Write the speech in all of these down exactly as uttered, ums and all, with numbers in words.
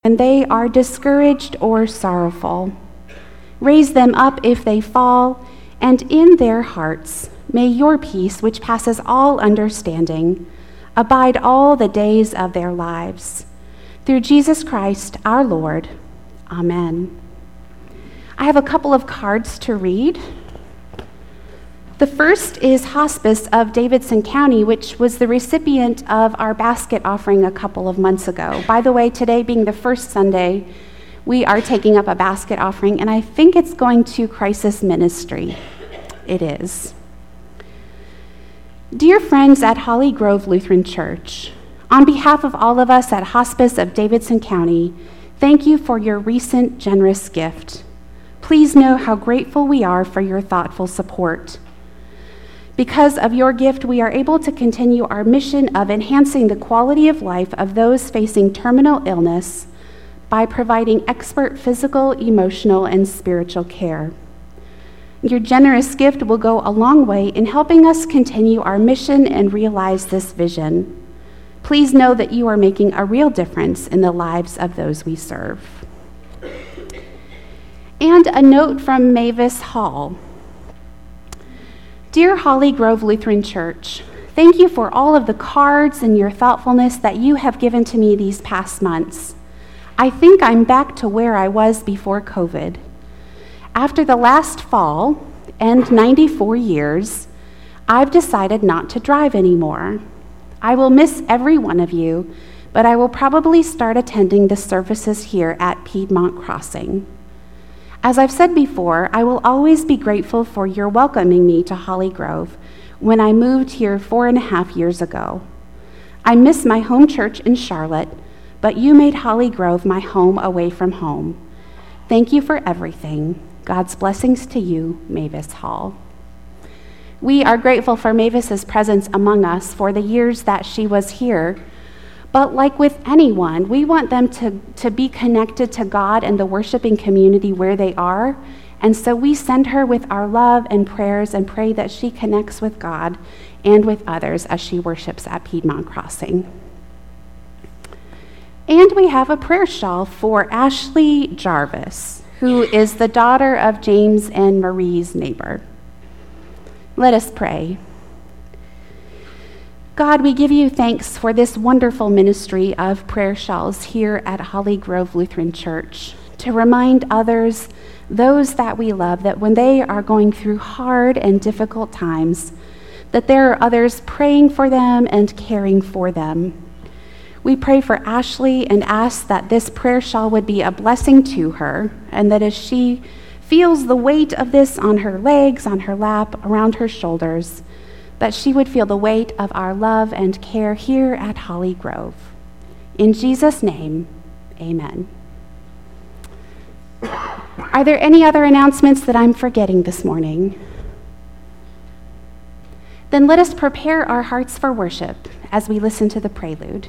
when they are discouraged or sorrowful. Raise them up if they fall, and in their hearts may your peace, which passes all understanding, abide all the days of their lives. Through Jesus Christ our Lord. Amen. I have a couple of cards to read. The first is Hospice of Davidson County, which was the recipient of our basket offering a couple of months ago. By the way, today being the first Sunday, we are taking up a basket offering, and I think it's going to Crisis Ministry. It is. Dear friends at Holly Grove Lutheran Church, on behalf of all of us at Hospice of Davidson County, thank you for your recent generous gift. Please know how grateful we are for your thoughtful support. Because of your gift, we are able to continue our mission of enhancing the quality of life of those facing terminal illness by providing expert physical, emotional, and spiritual care. Your generous gift will go a long way in helping us continue our mission and realize this vision. Please know that you are making a real difference in the lives of those we serve. And a note from Mavis Hall. Dear Holly Grove Lutheran Church, thank you for all of the cards and your thoughtfulness that you have given to me these past months. I think I'm back to where I was before COVID. After the last fall and ninety-four years, I've decided not to drive anymore. I will miss every one of you, but I will probably start attending the services here at Piedmont Crossing. As I've said before, I will always be grateful for your welcoming me to Holly Grove when I moved here four and a half years ago. I miss my home church in Charlotte, but you made Holly Grove my home away from home. Thank you for everything. God's blessings to you, Mavis Hall. We are grateful for Mavis's presence among us for the years that she was here. But like with anyone, we want them to, to be connected to God and the worshiping community where they are. And so we send her with our love and prayers and pray that she connects with God and with others as she worships at Piedmont Crossing. And we have a prayer shawl for Ashley Jarvis, who is the daughter of James and Marie's neighbor. Let us pray. God, we give you thanks for this wonderful ministry of prayer shawls here at Holly Grove Lutheran Church to remind others, those that we love, that when they are going through hard and difficult times, that there are others praying for them and caring for them. We pray for Ashley and ask that this prayer shawl would be a blessing to her, and that as she feels the weight of this on her legs, on her lap, around her shoulders, that she would feel the weight of our love and care here at Holly Grove. In Jesus' name, amen. Are there any other announcements that I'm forgetting this morning? Then let us prepare our hearts for worship as we listen to the prelude.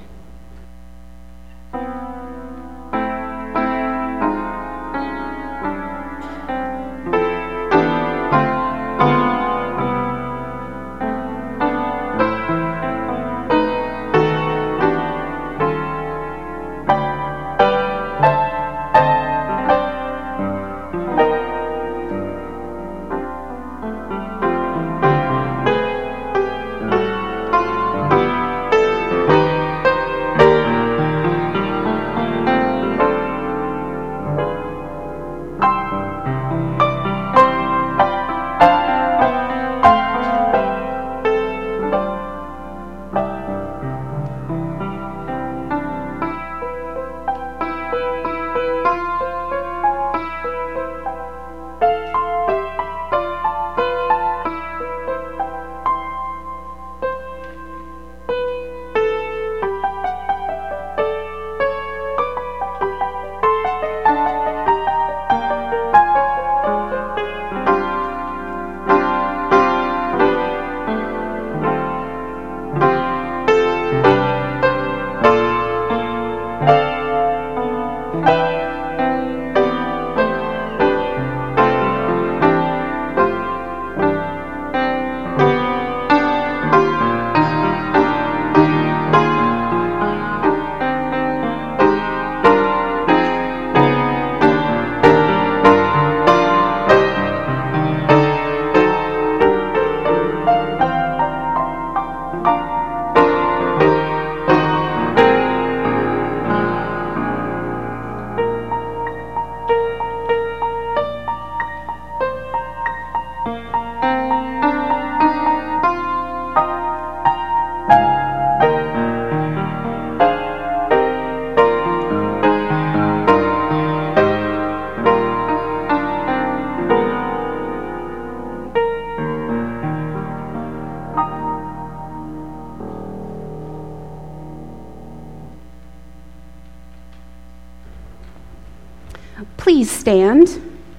Please stand.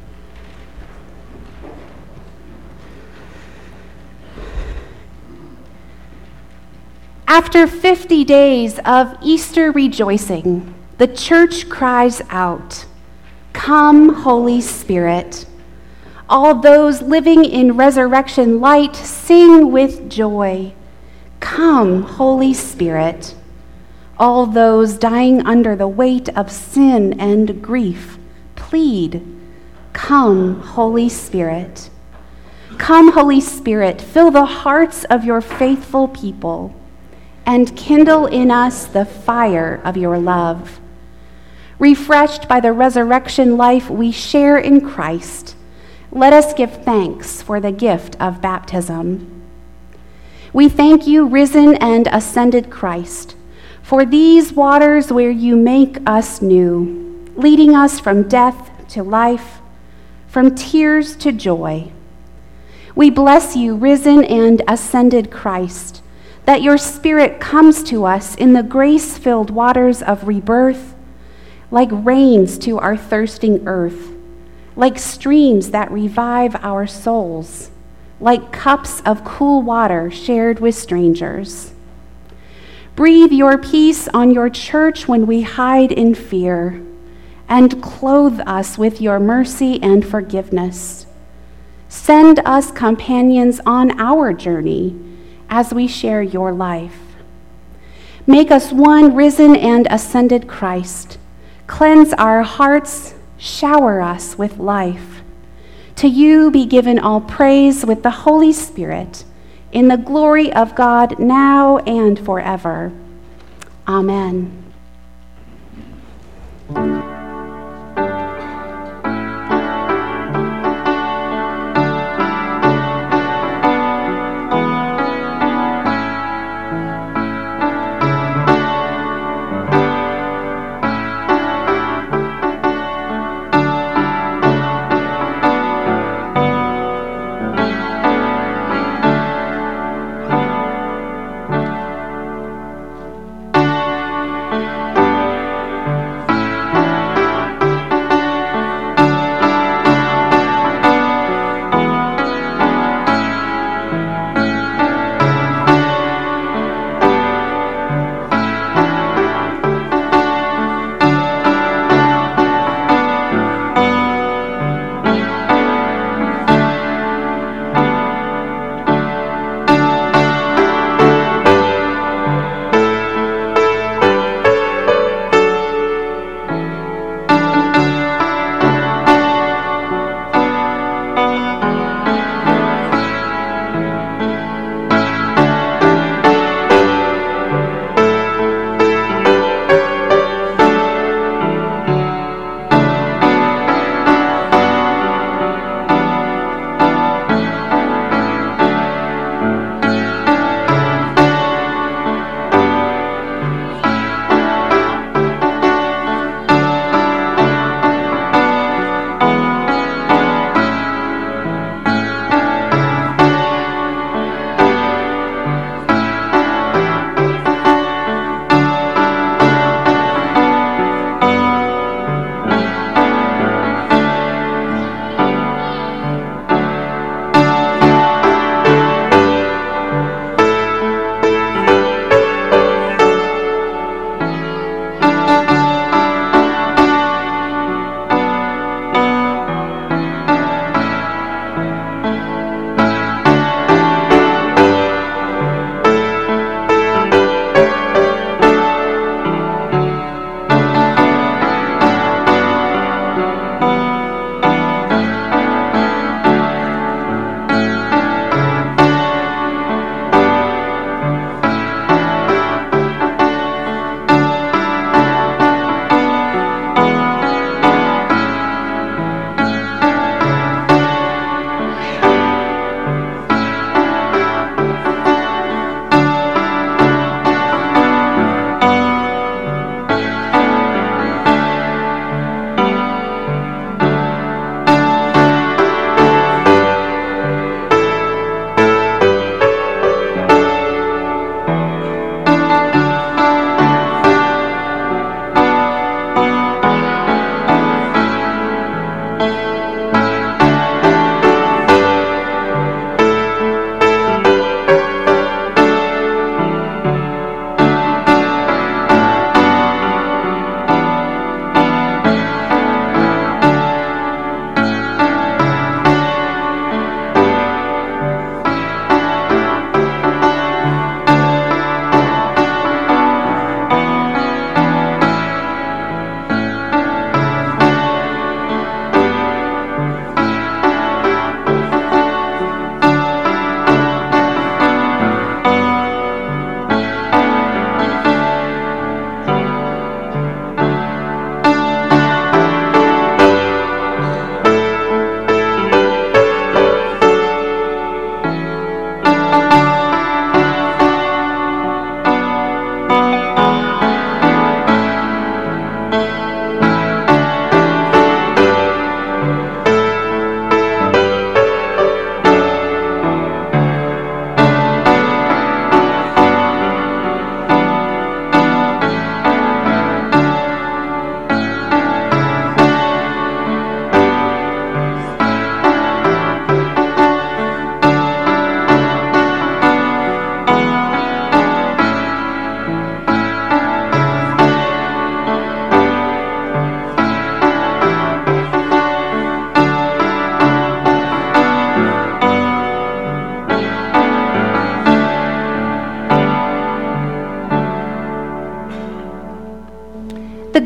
After fifty days of Easter rejoicing, the church cries out, "Come, Holy Spirit." All those living in resurrection light sing with joy, "Come, Holy Spirit." All those dying under the weight of sin and grief plead, "Come, Holy Spirit." Come, Holy Spirit, fill the hearts of your faithful people and kindle in us the fire of your love. Refreshed by the resurrection life we share in Christ, let us give thanks for the gift of baptism. We thank you, risen and ascended Christ, for these waters where you make us new, leading us from death to life, from tears to joy. We bless you, risen and ascended Christ, that your Spirit comes to us in the grace-filled waters of rebirth, like rains to our thirsting earth, like streams that revive our souls, like cups of cool water shared with strangers. Breathe your peace on your church when we hide in fear, and clothe us with your mercy and forgiveness. Send us companions on our journey as we share your life. Make us one risen and ascended Christ. Cleanse our hearts, shower us with life. To you be given all praise with the Holy Spirit, in the glory of God now and forever. Amen.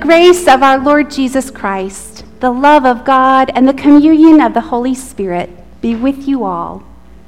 grace of our Lord Jesus Christ, the love of God, and the communion of the Holy Spirit be with you all.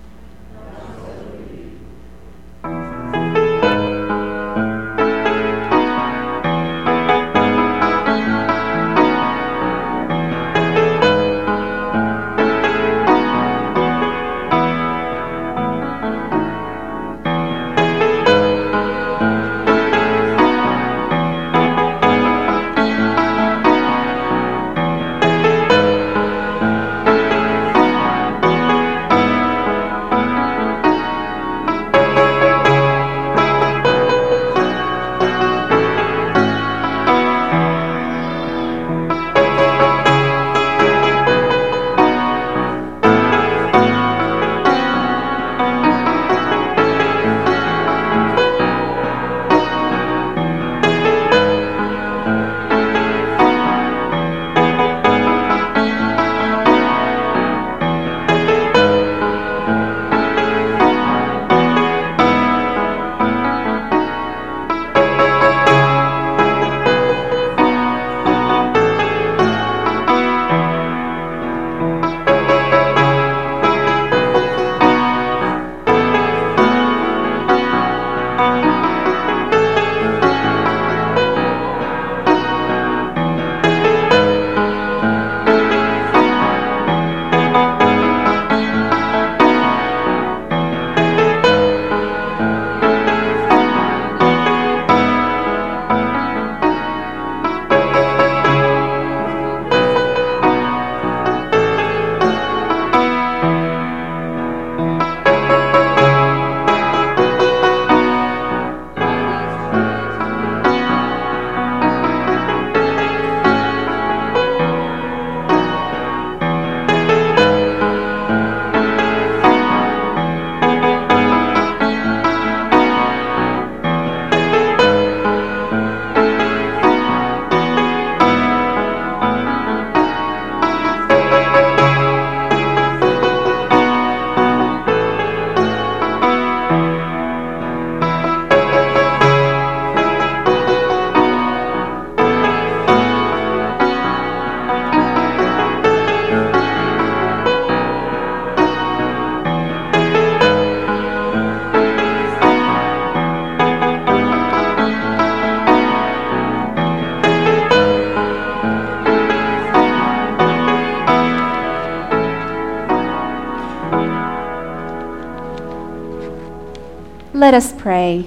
Let us pray.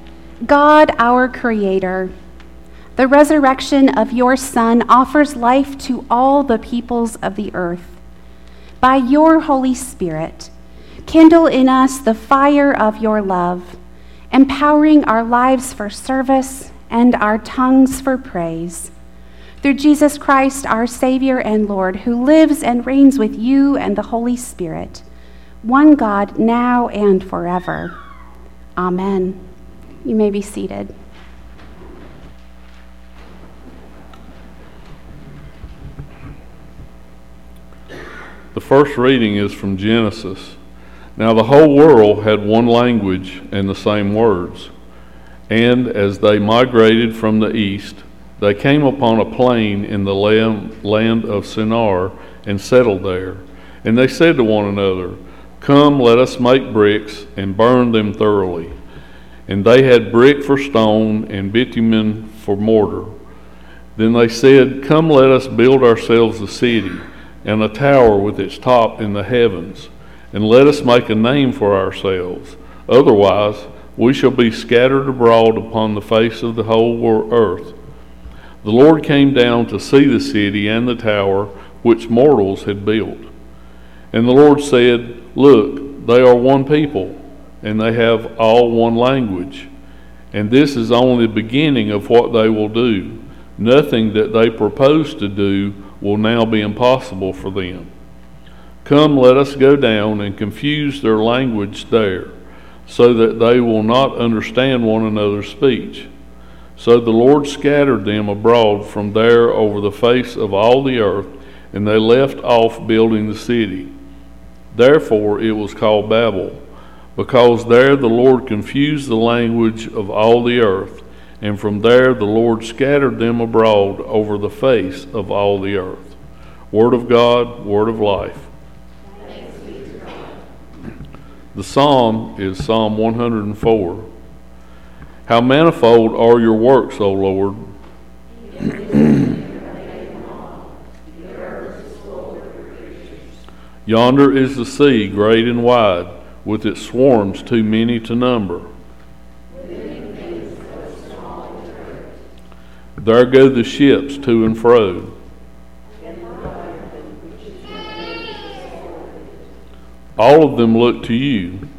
God, our Creator, the resurrection of your Son offers life to all the peoples of the earth. By your Holy Spirit, kindle in us the fire of your love, empowering our lives for service and our tongues for praise. Through Jesus Christ, our Savior and Lord, who lives and reigns with you and the Holy Spirit, one God, now and forever. Amen. You may be seated. The first reading is from Genesis. Now the whole world had one language and the same words. And as they migrated from the east, they came upon a plain in the land, land of Shinar and settled there. And they said to one another, "Come, let us make bricks and burn them thoroughly." And they had brick for stone and bitumen for mortar. Then they said, "Come, let us build ourselves a city and a tower with its top in the heavens, and let us make a name for ourselves. Otherwise, we shall be scattered abroad upon the face of the whole earth." The Lord came down to see the city and the tower which mortals had built. And the Lord said, "Look, they are one people, and they have all one language. And this is only the beginning of what they will do. Nothing that they propose to do will now be impossible for them. Come, let us go down and confuse their language there, so that they will not understand one another's speech." So the Lord scattered them abroad from there over the face of all the earth, and they left off building the city. Therefore it was called Babel, because there the Lord confused the language of all the earth, and from there the Lord scattered them abroad over the face of all the earth. Word of God, word of life. Thanks be to God. The psalm is Psalm one hundred four. How manifold are your works, O Lord! Yonder is the sea, great and wide, with its swarms too many to number. There go the ships to and fro. All of them look to you.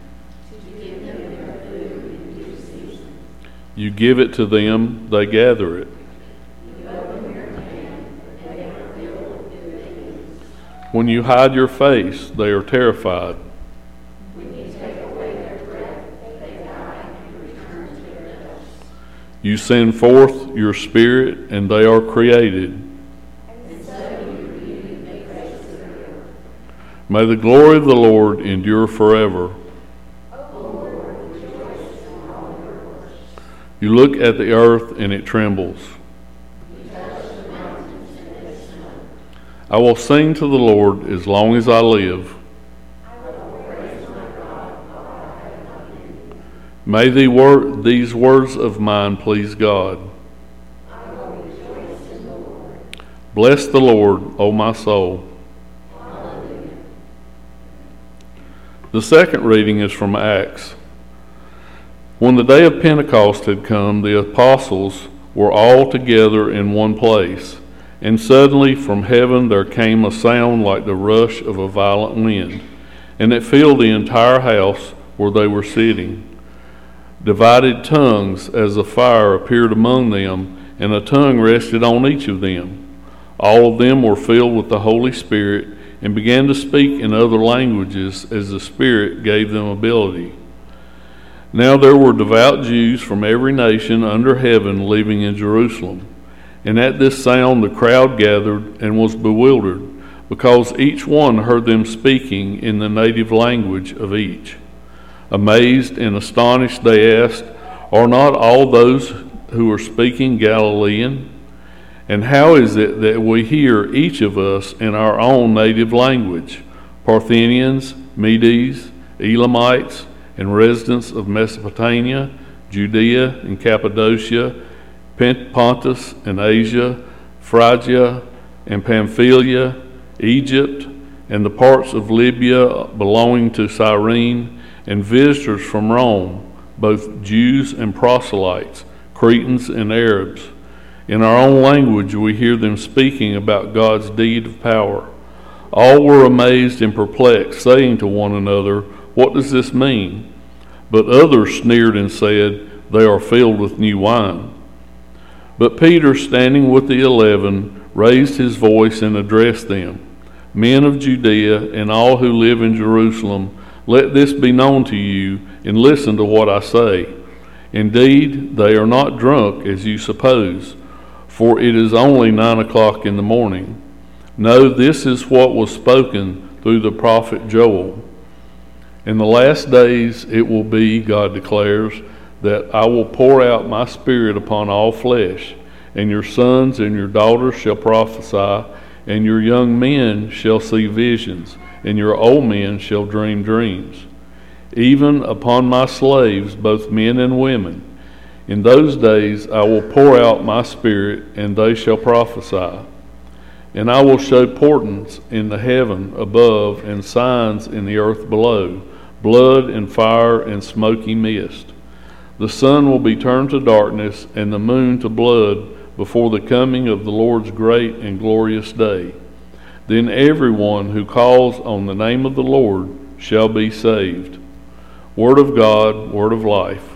You give it to them, they gather it. When you hide your face, they are terrified. When you take away their breath, they die and return to their dust. You send forth your spirit, and they are created. And so you renew the face of the earth. May the glory of the Lord endure forever. O Lord, rejoice in all your works. You look at the earth, and it trembles. I will sing to the Lord as long as I live. May the wor- these words of mine please God. Bless the Lord, O my soul. The second reading is from Acts. When the day of Pentecost had come, the apostles were all together in one place. And suddenly from heaven there came a sound like the rush of a violent wind, and it filled the entire house where they were sitting. Divided tongues as a fire appeared among them, and a tongue rested on each of them. All of them were filled with the Holy Spirit and began to speak in other languages as the Spirit gave them ability. Now there were devout Jews from every nation under heaven living in Jerusalem. And at this sound the crowd gathered and was bewildered, because each one heard them speaking in the native language of each. Amazed and astonished they asked, "Are not all those who are speaking Galilean? And how is it that we hear each of us in our own native language? Parthians, Medes, Elamites, and residents of Mesopotamia, Judea and Cappadocia, Pontus and Asia, Phrygia and Pamphylia, Egypt, and the parts of Libya belonging to Cyrene, and visitors from Rome, both Jews and proselytes, Cretans and Arabs. In our own language we hear them speaking about God's deed of power." All were amazed and perplexed, saying to one another, "What does this mean?" But others sneered and said, "They are filled with new wine." But Peter, standing with the eleven, raised his voice and addressed them. "Men of Judea and all who live in Jerusalem, let this be known to you, and listen to what I say. Indeed, they are not drunk as you suppose, for it is only nine o'clock in the morning. No, this is what was spoken through the prophet Joel. In the last days it will be, God declares, that I will pour out my spirit upon all flesh, and your sons and your daughters shall prophesy, and your young men shall see visions, and your old men shall dream dreams. Even upon my slaves, both men and women, in those days I will pour out my spirit, and they shall prophesy. And I will show portents in the heaven above and signs in the earth below, blood and fire and smoky mist. The sun will be turned to darkness and the moon to blood before the coming of the Lord's great and glorious day. Then everyone who calls on the name of the Lord shall be saved." Word of God, word of life.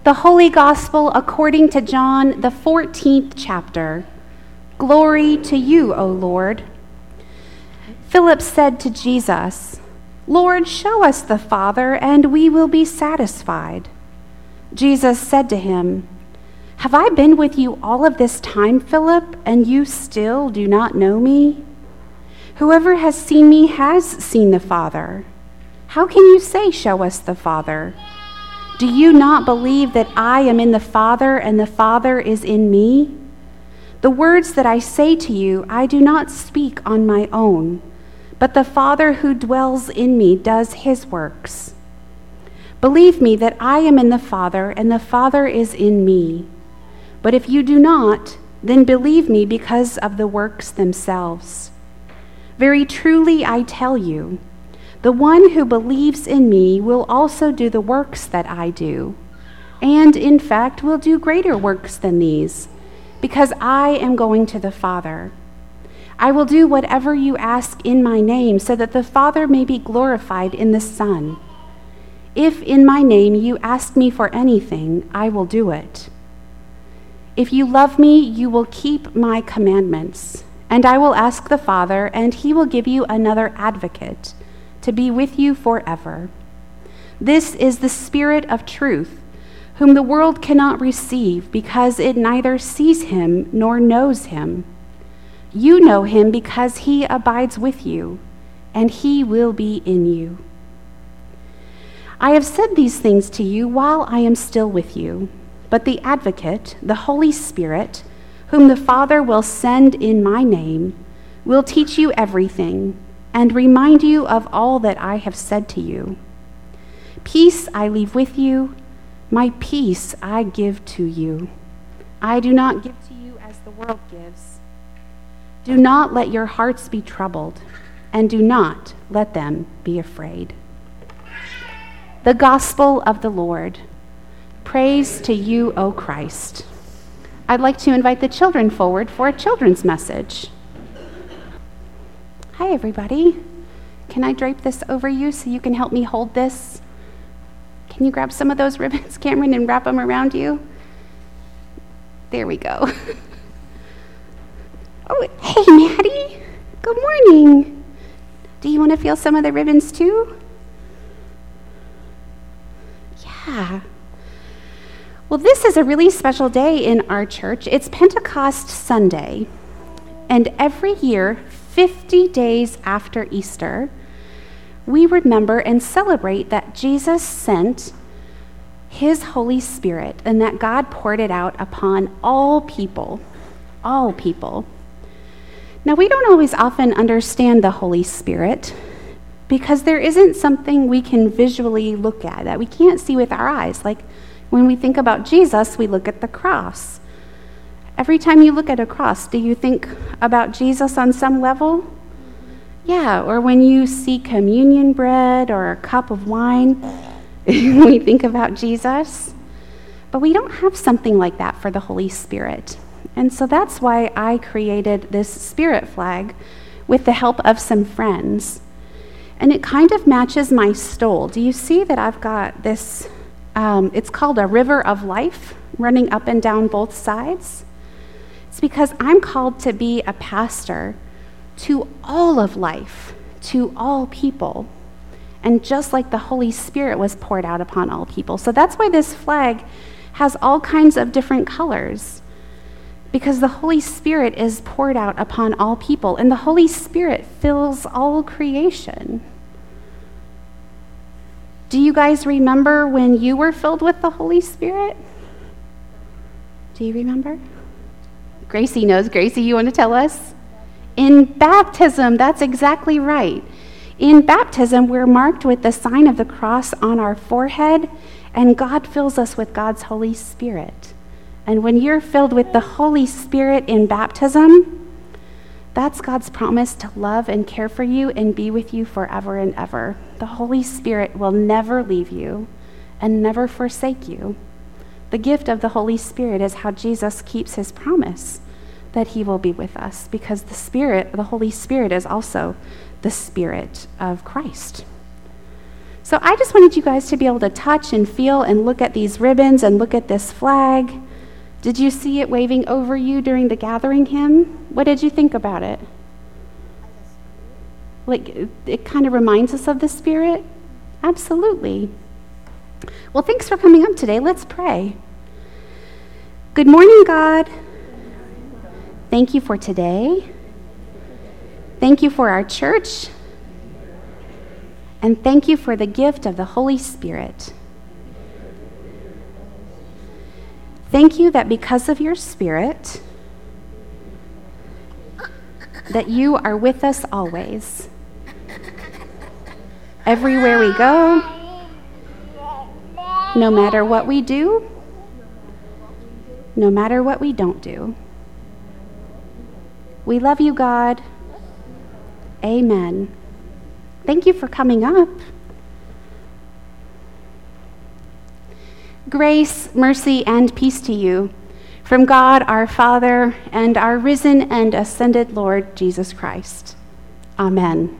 The Holy Gospel according to John, the fourteenth chapter. Glory to you, O Lord. Philip said to Jesus, Lord, show us the Father, and we will be satisfied. Jesus said to him, Have I been with you all of this time, Philip, and you still do not know me? Whoever has seen me has seen the Father. How can you say, Show us the Father? Do you not believe that I am in the Father and the Father is in me? The words that I say to you, I do not speak on my own, but the Father who dwells in me does his works. Believe me that I am in the Father and the Father is in me. But if you do not, then believe me because of the works themselves. Very truly I tell you, the one who believes in me will also do the works that I do, and in fact will do greater works than these, because I am going to the Father. I will do whatever you ask in my name, so that the Father may be glorified in the Son. If in my name you ask me for anything, I will do it. If you love me, you will keep my commandments, and I will ask the Father, and he will give you another advocate to be with you forever. This is the Spirit of truth, whom the world cannot receive, because it neither sees him nor knows him. You know him because he abides with you, and he will be in you. I have said these things to you while I am still with you, but the Advocate, the Holy Spirit, whom the Father will send in my name, will teach you everything and remind you of all that I have said to you. Peace I leave with you, my peace I give to you. I do not give to you as the world gives. Do not let your hearts be troubled, and do not let them be afraid. The Gospel of the Lord. Praise to you, O Christ. I'd like to invite the children forward for a children's message. Hi, everybody. Can I drape this over you so you can help me hold this? Can you grab some of those ribbons, Cameron, and wrap them around you? There we go. Oh, hey, Maddie. Good morning. Do you want to feel some of the ribbons too? Yeah. Well, this is a really special day in our church. It's Pentecost Sunday. And every year, fifty days after Easter, we remember and celebrate that Jesus sent his Holy Spirit and that God poured it out upon all people, all people. Now, we don't always often understand the Holy Spirit because there isn't something we can visually look at that we can't see with our eyes. Like when we think about Jesus, we look at the cross. Every time you look at a cross, do you think about Jesus on some level? Yeah, or when you see communion bread or a cup of wine, we think about Jesus. But we don't have something like that for the Holy Spirit. And so that's why I created this spirit flag with the help of some friends. And it kind of matches my stole. Do you see that I've got this, um, it's called a river of life running up and down both sides? It's because I'm called to be a pastor to all of life, to all people. And just like the Holy Spirit was poured out upon all people. So that's why this flag has all kinds of different colors. Because the Holy Spirit is poured out upon all people, and the Holy Spirit fills all creation. Do you guys remember when you were filled with the Holy Spirit? Do you remember? Gracie knows. Gracie, you want to tell us? In baptism, that's exactly right. In baptism, we're marked with the sign of the cross on our forehead, and God fills us with God's Holy Spirit. And when you're filled with the Holy Spirit in baptism, that's God's promise to love and care for you and be with you forever and ever. The Holy Spirit will never leave you and never forsake you. The gift of the Holy Spirit is how Jesus keeps his promise that he will be with us, because the Spirit, the Holy Spirit, is also the Spirit of Christ. So I just wanted you guys to be able to touch and feel and look at these ribbons and look at this flag. Did you see it waving over you during the gathering hymn? What did you think about it? Like, it, it kind of reminds us of the Spirit? Absolutely. Well, thanks for coming up today. Let's pray. Good morning, God. Thank you for today. Thank you for our church. And thank you for the gift of the Holy Spirit. Thank you that because of your Spirit, that you are with us always. Everywhere we go, no matter what we do, no matter what we don't do. We love you, God. Amen. Thank you for coming up. Grace, mercy, and peace to you from God our Father and our risen and ascended Lord Jesus Christ. Amen.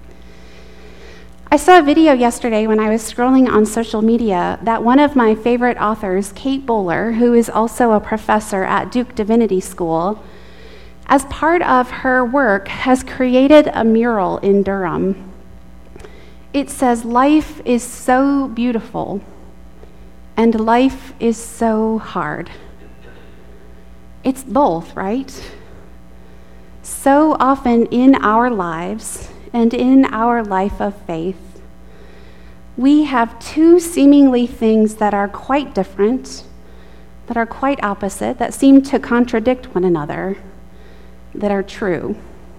I saw a video yesterday when I was scrolling on social media that one of my favorite authors, Kate Bowler, who is also a professor at Duke Divinity School, as part of her work has created a mural in Durham. It says, "Life is so beautiful, and life is so hard." It's both, right? So often in our lives and in our life of faith, we have two seemingly things that are quite different, that are quite opposite, that seem to contradict one another, that are true.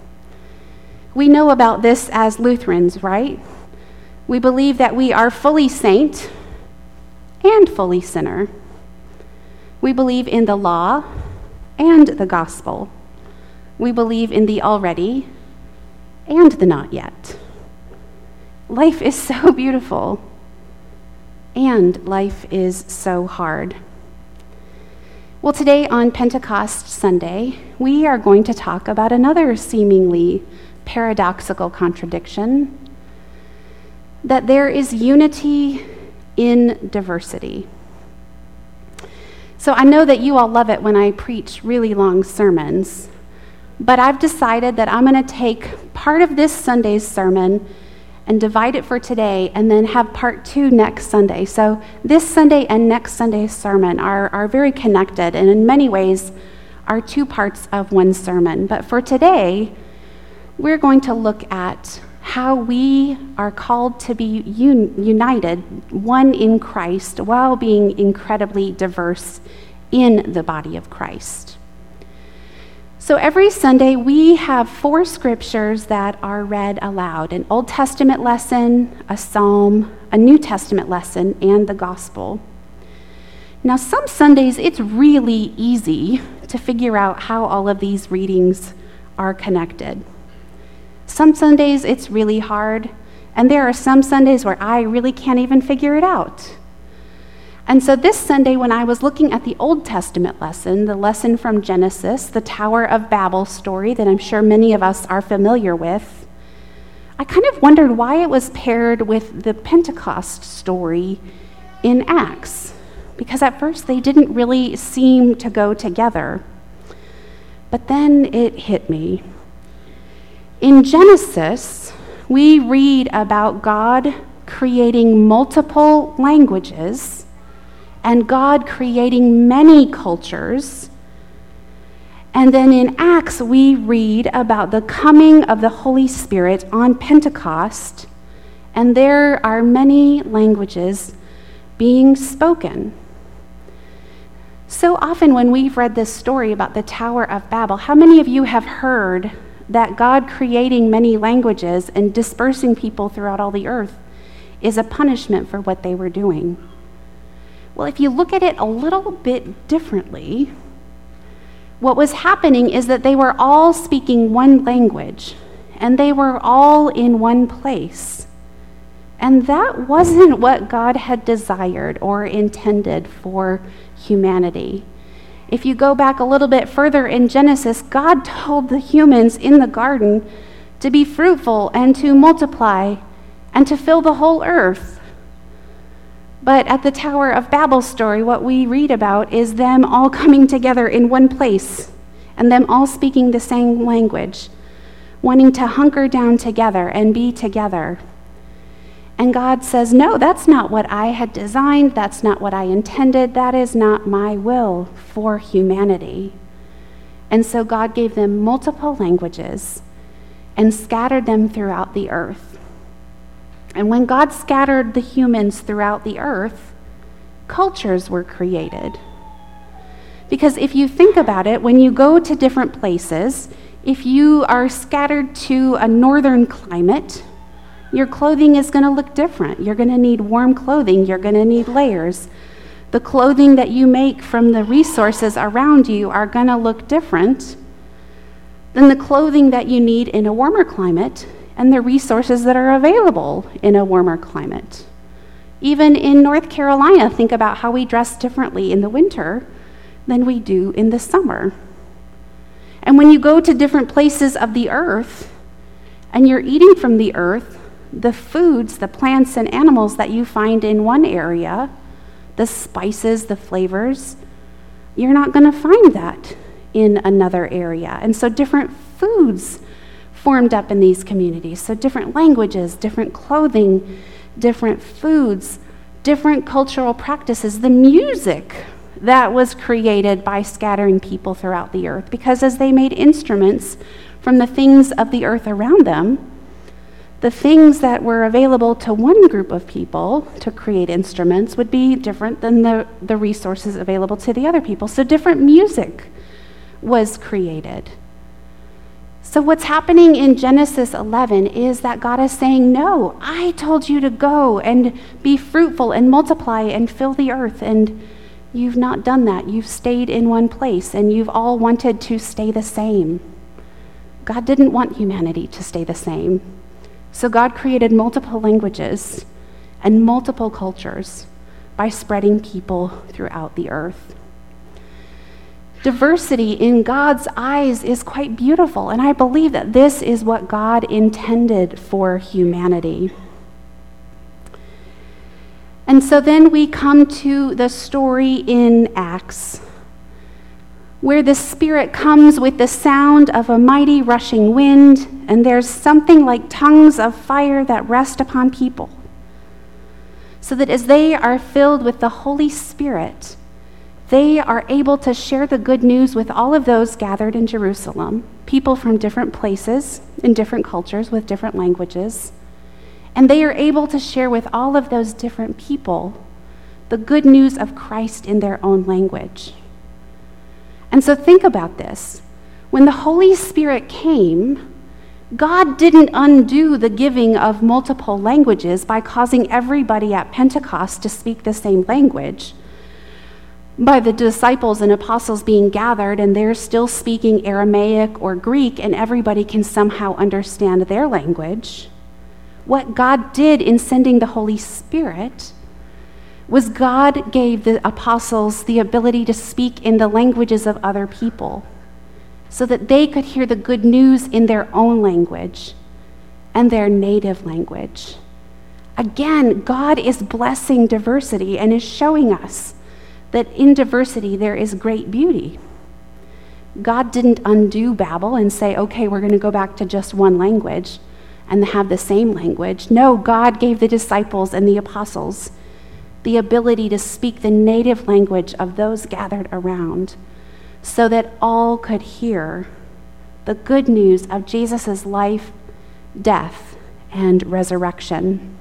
We know about this as Lutherans, right? We believe that we are fully saint and fully sinner. We believe in the law and the gospel. We believe in the already and the not yet. Life is so beautiful, and life is so hard. Well, today on Pentecost Sunday, we are going to talk about another seemingly paradoxical contradiction, that there is unity in diversity. So I know that you all love it when I preach really long sermons, but I've decided that I'm going to take part of this Sunday's sermon and divide it for today and then have part two next Sunday. So this Sunday and next Sunday's sermon are, are very connected and in many ways are two parts of one sermon. But for today, we're going to look at how we are called to be un- united, one in Christ, while being incredibly diverse in the body of Christ. So every Sunday, we have four scriptures that are read aloud: an Old Testament lesson, a psalm, a New Testament lesson, and the gospel. Now, some Sundays, it's really easy to figure out how all of these readings are connected. Some Sundays, it's really hard, and there are some Sundays where I really can't even figure it out. And so this Sunday, when I was looking at the Old Testament lesson, the lesson from Genesis, the Tower of Babel story that I'm sure many of us are familiar with, I kind of wondered why it was paired with the Pentecost story in Acts, because at first they didn't really seem to go together. But then it hit me. In Genesis, we read about God creating multiple languages and God creating many cultures. And then in Acts, we read about the coming of the Holy Spirit on Pentecost, and there are many languages being spoken. So often when we've read this story about the Tower of Babel, how many of you have heard that God creating many languages and dispersing people throughout all the earth is a punishment for what they were doing? Well, if you look at it a little bit differently, what was happening is that they were all speaking one language, and they were all in one place. And that wasn't what God had desired or intended for humanity. If you go back a little bit further in Genesis, God told the humans in the garden to be fruitful and to multiply and to fill the whole earth. But at the Tower of Babel story, what we read about is them all coming together in one place and them all speaking the same language, wanting to hunker down together and be together. And God says, no, that's not what I had designed. That's not what I intended. That is not my will for humanity. And so God gave them multiple languages and scattered them throughout the earth. And when God scattered the humans throughout the earth, cultures were created. Because if you think about it, when you go to different places, if you are scattered to a northern climate, your clothing is going to look different. You're going to need warm clothing. You're going to need layers. The clothing that you make from the resources around you are going to look different than the clothing that you need in a warmer climate and the resources that are available in a warmer climate. Even in North Carolina, think about how we dress differently in the winter than we do in the summer. And when you go to different places of the earth and you're eating from the earth, the foods, the plants and animals that you find in one area, the spices, the flavors, you're not going to find that in another area. And so different foods formed up in these communities. So different languages, different clothing, different foods, different cultural practices, the music that was created by scattering people throughout the earth. Because as they made instruments from the things of the earth around them, the things that were available to one group of people to create instruments would be different than the, the resources available to the other people. So different music was created. So what's happening in Genesis eleven is that God is saying, no, I told you to go and be fruitful and multiply and fill the earth, and you've not done that. You've stayed in one place, and you've all wanted to stay the same. God didn't want humanity to stay the same. So God created multiple languages and multiple cultures by spreading people throughout the earth. Diversity in God's eyes is quite beautiful, and I believe that this is what God intended for humanity. And so then we come to the story in Acts, where the Spirit comes with the sound of a mighty rushing wind, and there's something like tongues of fire that rest upon people, so that as they are filled with the Holy Spirit, they are able to share the good news with all of those gathered in Jerusalem, people from different places, in different cultures, with different languages, and they are able to share with all of those different people the good news of Christ in their own language. And so think about this. When the Holy Spirit came, God didn't undo the giving of multiple languages by causing everybody at Pentecost to speak the same language, by the disciples and apostles being gathered and they're still speaking Aramaic or Greek and everybody can somehow understand their language. What God did in sending the Holy Spirit was God gave the apostles the ability to speak in the languages of other people so that they could hear the good news in their own language and their native language. Again, God is blessing diversity and is showing us that in diversity there is great beauty. God didn't undo Babel and say, okay, we're going to go back to just one language and have the same language. No, God gave the disciples and the apostles the ability to speak the native language of those gathered around so that all could hear the good news of Jesus' life, death, and resurrection.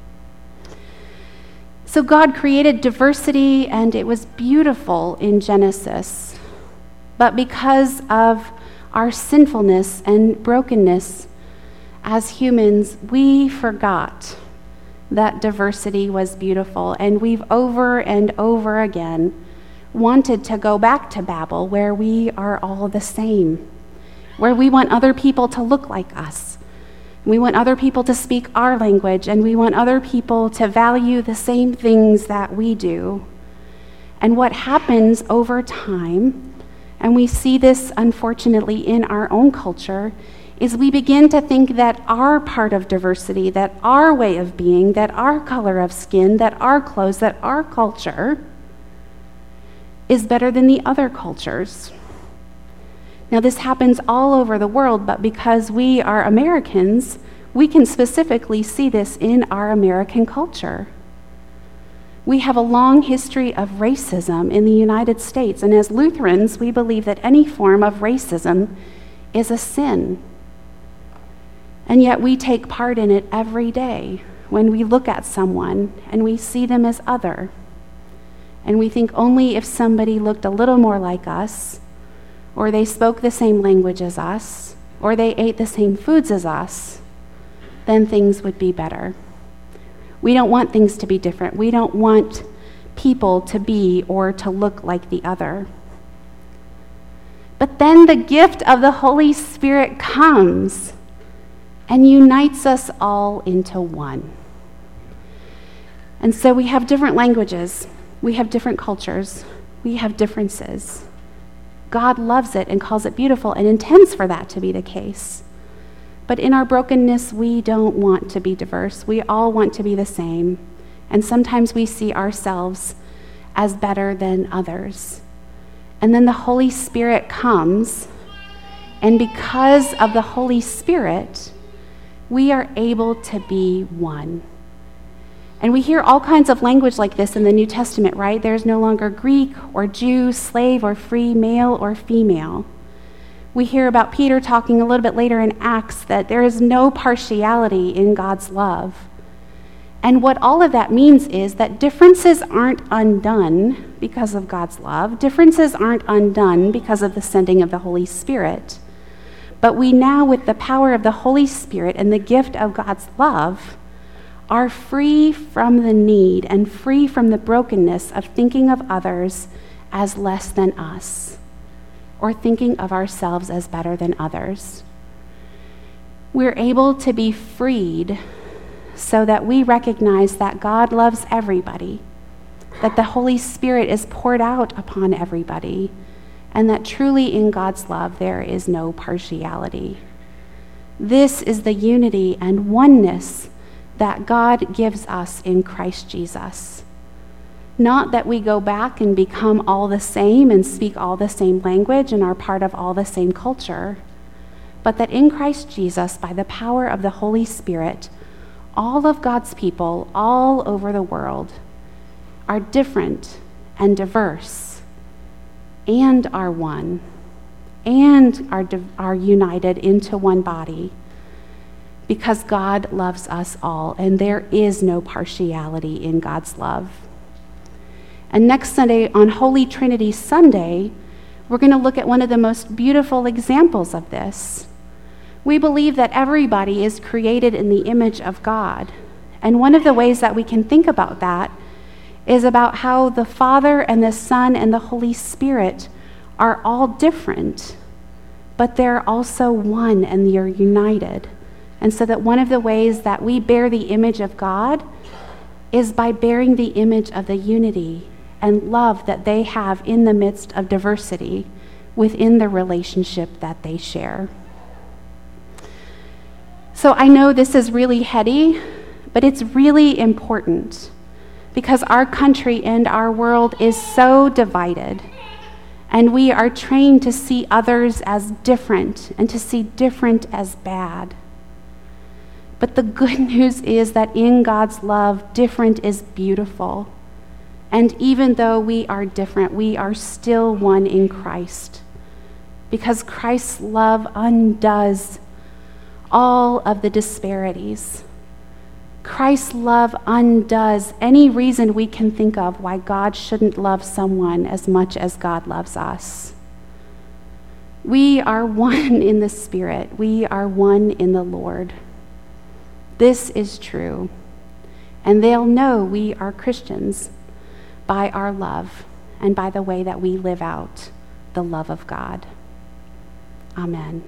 So God created diversity, and it was beautiful in Genesis. But because of our sinfulness and brokenness as humans, we forgot that diversity was beautiful, and we've over and over again wanted to go back to Babel, where we are all the same, where we want other people to look like us. We want other people to speak our language, and we want other people to value the same things that we do. And what happens over time, and we see this unfortunately in our own culture, is we begin to think that our part of diversity, that our way of being, that our color of skin, that our clothes, that our culture is better than the other cultures. Now, this happens all over the world, but because we are Americans, we can specifically see this in our American culture. We have a long history of racism in the United States, and as Lutherans, we believe that any form of racism is a sin. And yet we take part in it every day when we look at someone and we see them as other. And we think only if somebody looked a little more like us, or they spoke the same language as us, or they ate the same foods as us, then things would be better. We don't want things to be different. We don't want people to be or to look like the other. But then the gift of the Holy Spirit comes and unites us all into one. And so we have different languages. We have different cultures. We have differences. God loves it and calls it beautiful and intends for that to be the case. But in our brokenness, we don't want to be diverse. We all want to be the same. And sometimes we see ourselves as better than others. And then the Holy Spirit comes, and because of the Holy Spirit, we are able to be one. And we hear all kinds of language like this in the New Testament, right? There's no longer Greek or Jew, slave or free, male or female. We hear about Peter talking a little bit later in Acts that there is no partiality in God's love. And what all of that means is that differences aren't undone because of God's love. Differences aren't undone because of the sending of the Holy Spirit. But we now, with the power of the Holy Spirit and the gift of God's love, are free from the need and free from the brokenness of thinking of others as less than us, or thinking of ourselves as better than others. We're able to be freed so that we recognize that God loves everybody, that the Holy Spirit is poured out upon everybody, and that truly in God's love there is no partiality. This is the unity and oneness that God gives us in Christ Jesus. Not that we go back and become all the same and speak all the same language and are part of all the same culture, but that in Christ Jesus, by the power of the Holy Spirit, all of God's people all over the world are different and diverse and are one and are, are united into one body, because God loves us all, and there is no partiality in God's love. And next Sunday, on Holy Trinity Sunday, we're going to look at one of the most beautiful examples of this. We believe that everybody is created in the image of God. And one of the ways that we can think about that is about how the Father and the Son and the Holy Spirit are all different, but they're also one and they're united. And so that one of the ways that we bear the image of God is by bearing the image of the unity and love that they have in the midst of diversity within the relationship that they share. So I know this is really heady, but it's really important because our country and our world is so divided, and we are trained to see others as different and to see different as bad. But the good news is that in God's love, different is beautiful. And even though we are different, we are still one in Christ, because Christ's love undoes all of the disparities. Christ's love undoes any reason we can think of why God shouldn't love someone as much as God loves us. We are one in the Spirit. We are one in the Lord. This is true, and they'll know we are Christians by our love and by the way that we live out the love of God. Amen.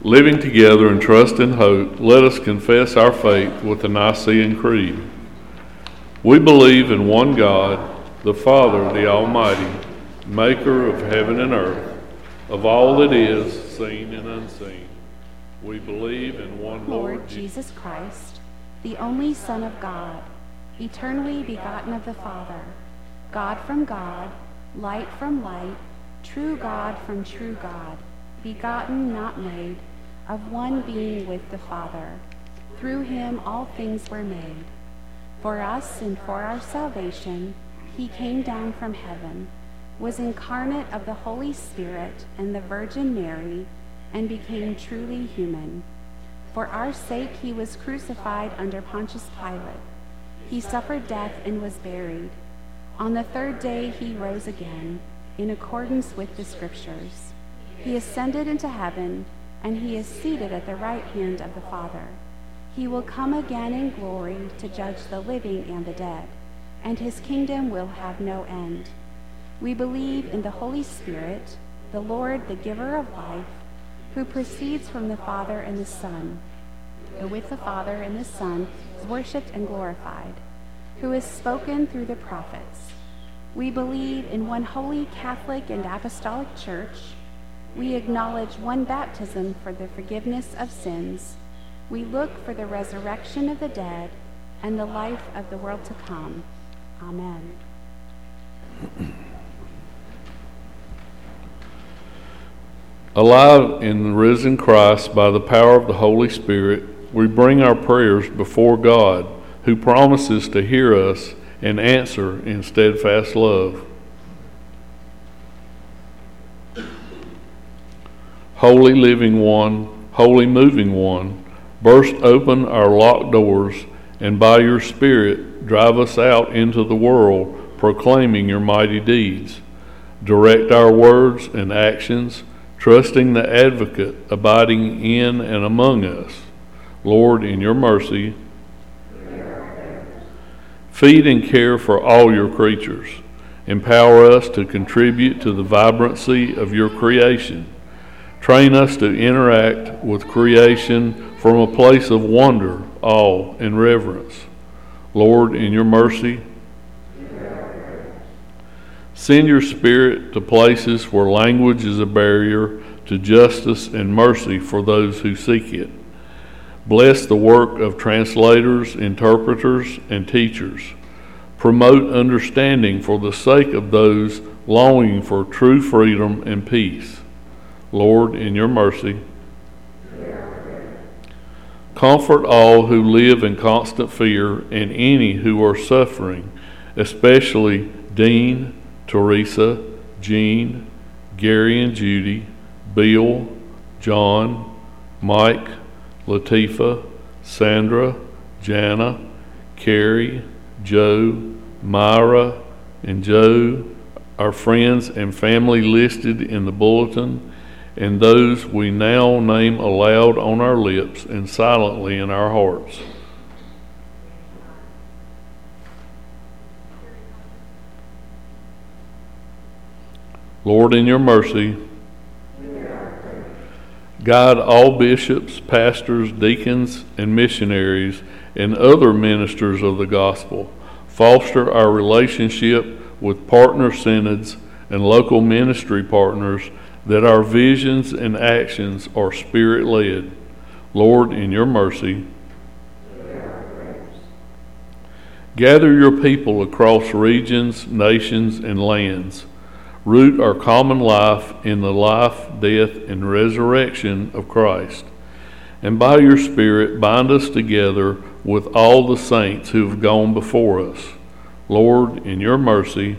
Living together in trust and hope, let us confess our faith with the Nicene Creed. We believe in one God, the Father, the Almighty, maker of heaven and earth, of all that is, seen and unseen. We believe in one Lord, Lord Jesus Christ, the only Son of God, eternally begotten of the Father, God from God, light from light, true God from true God, begotten, not made, of one being with the Father. Through him all things were made. For us and for our salvation, he came down from heaven, was incarnate of the Holy Spirit and the Virgin Mary, and became truly human. For our sake he was crucified under Pontius Pilate. He suffered death and was buried. On the third day he rose again, in accordance with the Scriptures. He ascended into heaven, and he is seated at the right hand of the Father. He will come again in glory to judge the living and the dead, and his kingdom will have no end. We believe in the Holy Spirit, the Lord, the giver of life, who proceeds from the Father and the Son, who with the Father and the Son is worshipped and glorified, who is spoken through the prophets. We believe in one holy Catholic and Apostolic Church. We acknowledge one baptism for the forgiveness of sins. We look for the resurrection of the dead and the life of the world to come. Amen. Alive in the risen Christ by the power of the Holy Spirit, we bring our prayers before God, who promises to hear us and answer in steadfast love. Holy living one, holy moving one, burst open our locked doors, and by your Spirit drive us out into the world, proclaiming your mighty deeds. Direct our words and actions, trusting the Advocate abiding in and among us. Lord, in your mercy, feed and care for all your creatures. Empower us to contribute to the vibrancy of your creation. Train us to interact with creation from a place of wonder, awe, and reverence. Lord, in your mercy, send your Spirit to places where language is a barrier to justice and mercy for those who seek it. Bless the work of translators, interpreters, and teachers. Promote understanding for the sake of those longing for true freedom and peace. Lord, in your mercy, comfort all who live in constant fear and any who are suffering, especially Dean, Teresa, Jean, Gary and Judy, Bill, John, Mike, Latifah, Sandra, Jana, Carrie, Joe, Myra, and Joe, our friends and family listed in the bulletin, and those we now name aloud on our lips and silently in our hearts. Lord, in your mercy, guide all bishops, pastors, deacons, and missionaries and other ministers of the gospel. Foster our relationship with partner synods and local ministry partners, that our visions and actions are Spirit-led. Lord, in your mercy, gather your people across regions, nations, and lands. Root our common life in the life, death, and resurrection of Christ. And by your Spirit, bind us together with all the saints who have gone before us. Lord, in your mercy,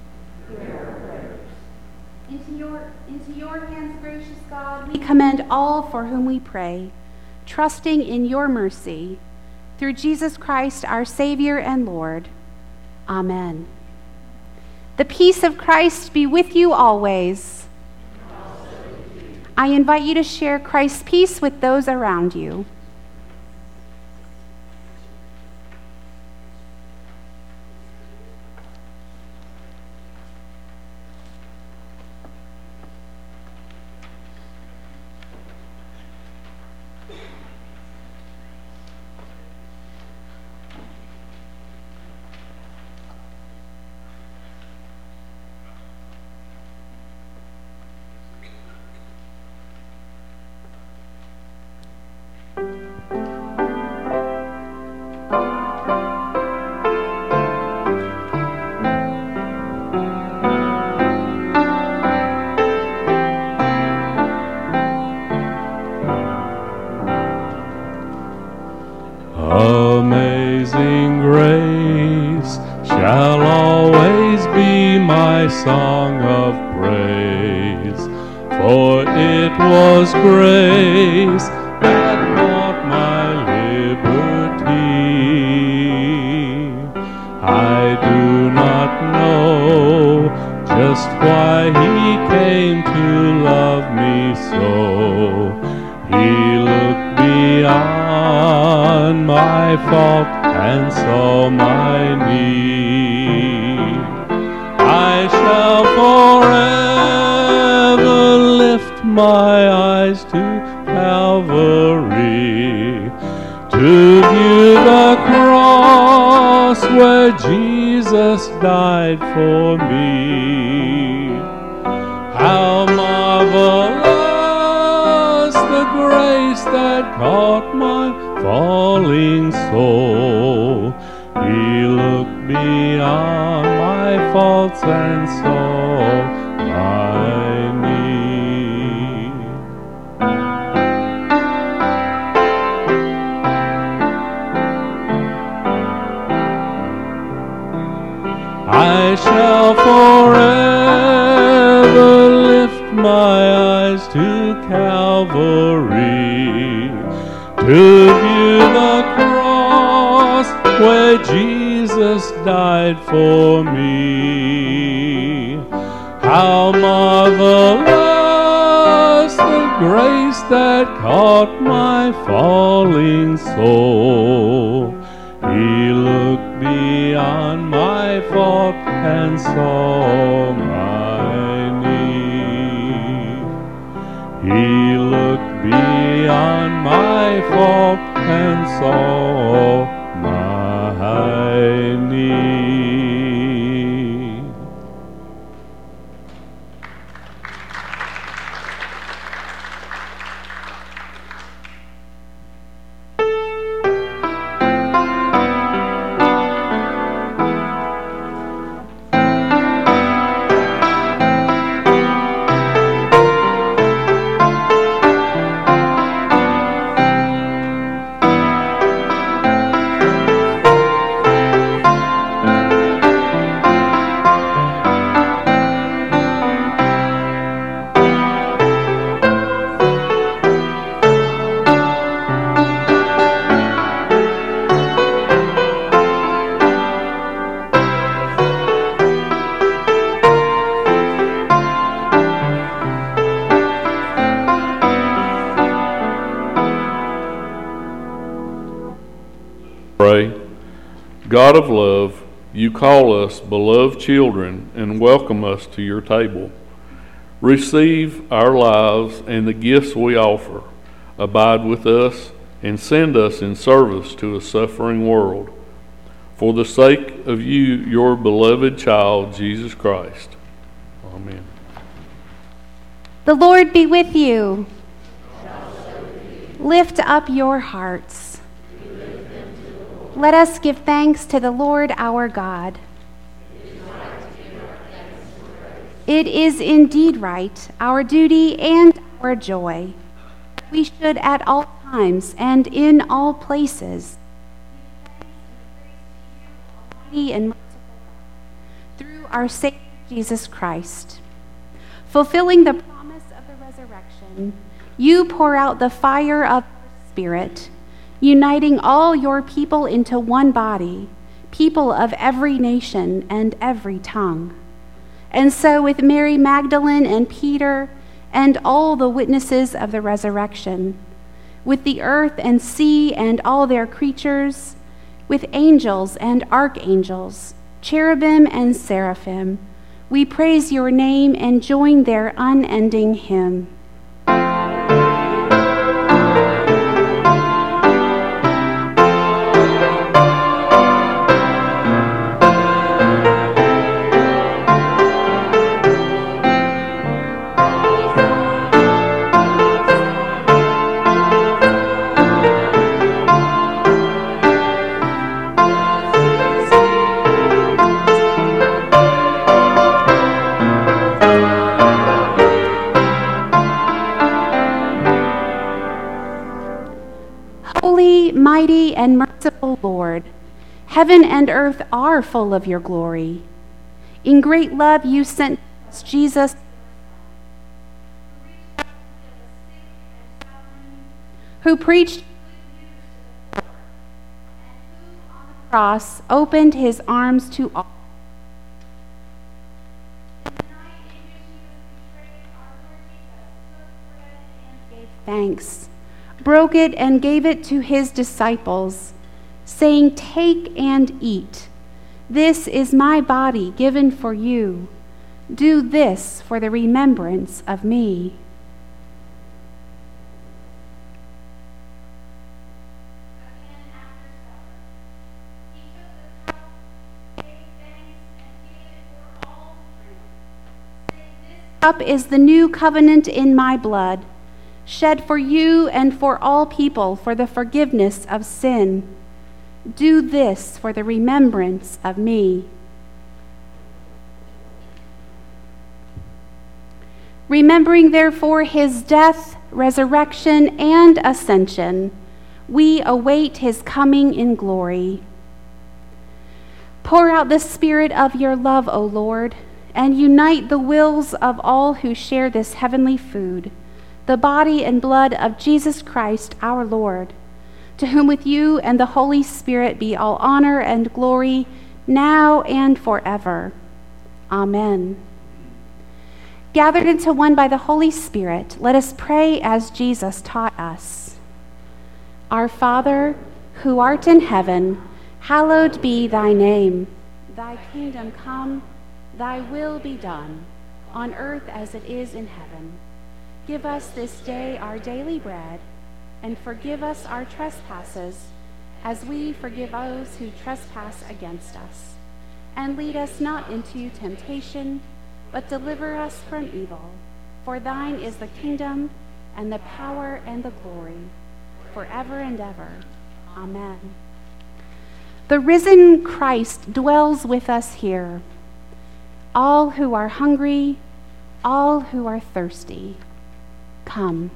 we commend all for whom we pray, trusting in your mercy, through Jesus Christ, our Savior and Lord. Amen. The peace of Christ be with you always. I invite you to share Christ's peace with those around you. Amazing grace shall always be my song of praise, for it was grace that bought my liberty. I do not know just why he came to love me so. He looked beyond my fault and saw my need. I shall forever lift my eyes to Calvary, to view the cross where Jesus died for me. How marvelous the grace that caught my falling soul. He looked beyond my faults and saw my need. I shall forever lift my eyes to Calvary, to view the cross where Jesus died for me. How marvelous the grace that caught my falling soul. He looked beyond my fault and saw my need. He looked beyond my fault and saw my need. Pray. God of love, you call us beloved children and welcome us to your table. Receive our lives and the gifts we offer. Abide with us and send us in service to a suffering world. For the sake of you, your beloved child, Jesus Christ. Amen. The Lord be with you. Lift up your hearts. Let us give thanks to the Lord our God. It is indeed right, our duty and our joy. We should at all times and in all places Almighty and merciful God, through our Savior Jesus Christ. Fulfilling the promise of the resurrection, you pour out the fire of your Spirit, uniting all your people into one body, people of every nation and every tongue. And so with Mary Magdalene and Peter and all the witnesses of the resurrection, with the earth and sea and all their creatures, with angels and archangels, cherubim and seraphim, we praise your name and join their unending hymn. Holy, mighty, and merciful Lord, heaven and earth are full of your glory. In great love you sent us Jesus, who preached and who on the cross opened his arms to all. In the night in which he was betrayed, our Lord Jesus took bread and gave thanks, broke it and gave it to his disciples, saying, "Take and eat. This is my body given for you. Do this for the remembrance of me." Again, after supper, he took the cup, gave thanks, and gave it for all to drink, saying, "This cup is the new covenant in my blood, shed for you and for all people for the forgiveness of sin. Do this for the remembrance of me." Remembering therefore his death, resurrection, and ascension, we await his coming in glory. Pour out the spirit of your love, O Lord, and unite the wills of all who share this heavenly food, the body and blood of Jesus Christ our Lord, to whom with you and the Holy Spirit be all honor and glory, now and forever. Amen. Gathered into one by the Holy Spirit, let us pray as Jesus taught us. Our Father, who art in heaven, hallowed be thy name. Thy kingdom come, thy will be done, on earth as it is in heaven. Give us this day our daily bread, and forgive us our trespasses, as we forgive those who trespass against us. And lead us not into temptation, but deliver us from evil. For thine is the kingdom, and the power, and the glory, forever and ever. Amen. The risen Christ dwells with us here. All who are hungry, all who are thirsty, come.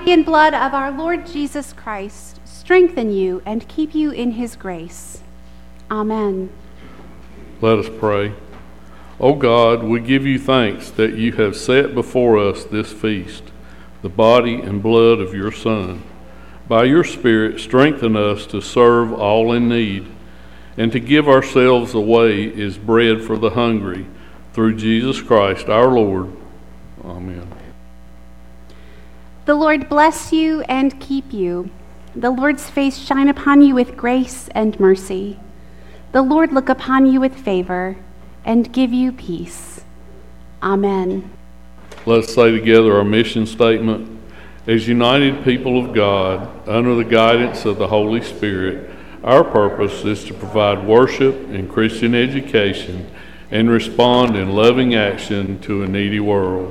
body and blood of our Lord Jesus Christ strengthen you and keep you in his grace. Amen. Let us pray. O God, we give you thanks that you have set before us this feast, the body and blood of your Son. By your Spirit, strengthen us to serve all in need, and to give ourselves away as bread for the hungry, through Jesus Christ our Lord. Amen. The Lord bless you and keep you. The Lord's face shine upon you with grace and mercy. The Lord look upon you with favor and give you peace. Amen. Let's say together our mission statement. As united people of God, under the guidance of the Holy Spirit, our purpose is to provide worship and Christian education and respond in loving action to a needy world.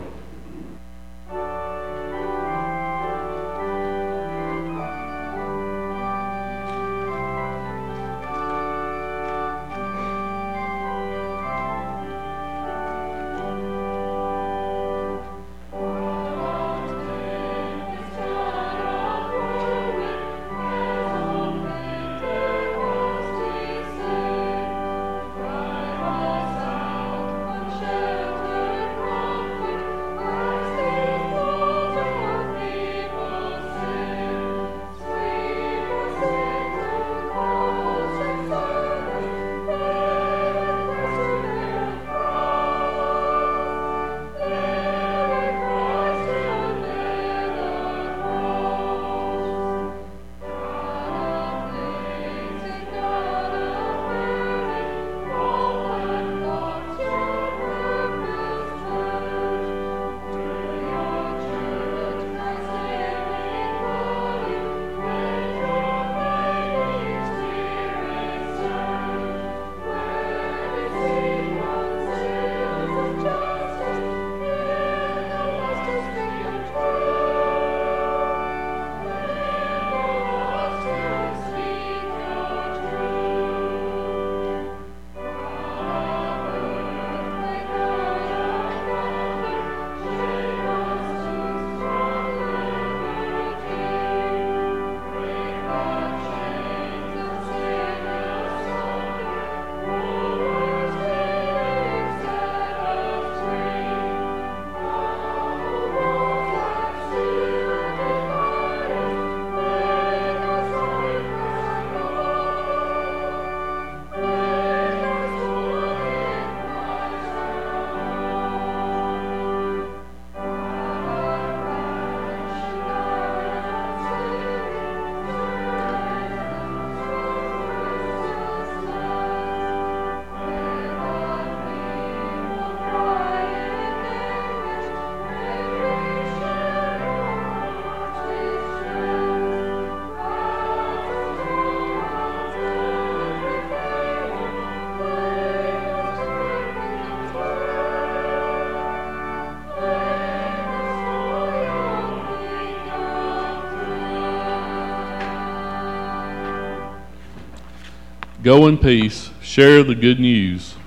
Go in peace, share the good news.